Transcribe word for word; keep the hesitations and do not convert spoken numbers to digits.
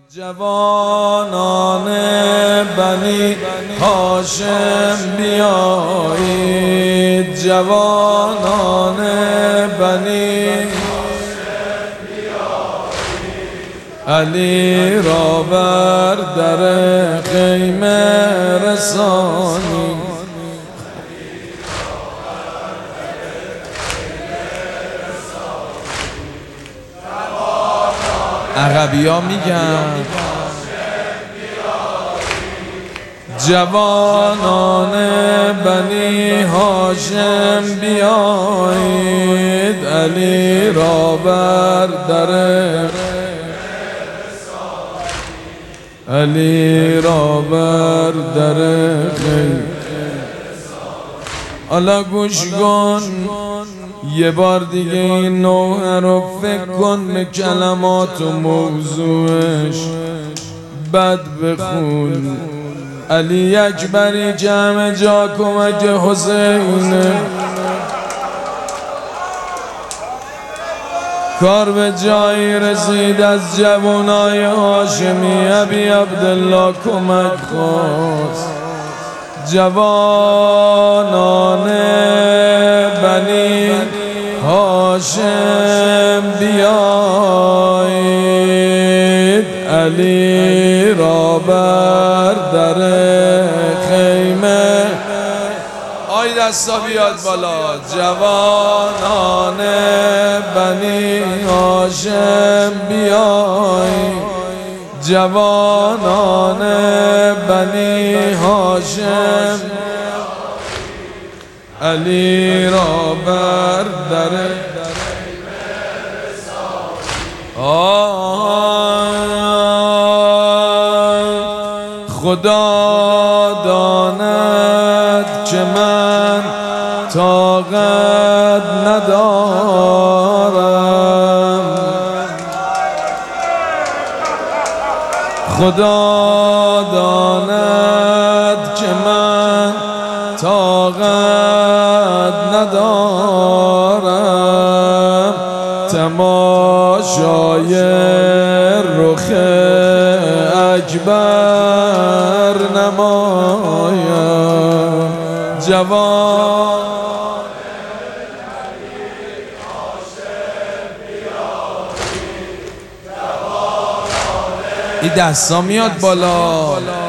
جوانان بنی هاشم بیایید، جوانان بنی هاشم بیایید، علی را بر در خیمه رسانید. عربی ها میگن جوانان بنی هاشم بیایید، علی را بر در علی را بر در خیمه. حالا گوش کن یه بار دیگه این نوحه رو فکر کن، به کلمات و موضوعش بد بخون. علی اکبری جمع جا کمک حسین، کار به جایی رسید از جوانای هاشمی. ابی عبدالله کمک خواست، جوانان بنی هاشم بیایید، علی را بر در خیمه. آی دستا بیاد بالا. جوانان بنی هاشم بیایید، جوانان بنی هاشم علی را بر در خدا داند که من طاقت ندارم، خدا داند که من طاقت ندارم، تماشای رخ اکبر نمایم. جوان این دستا میاد بالا.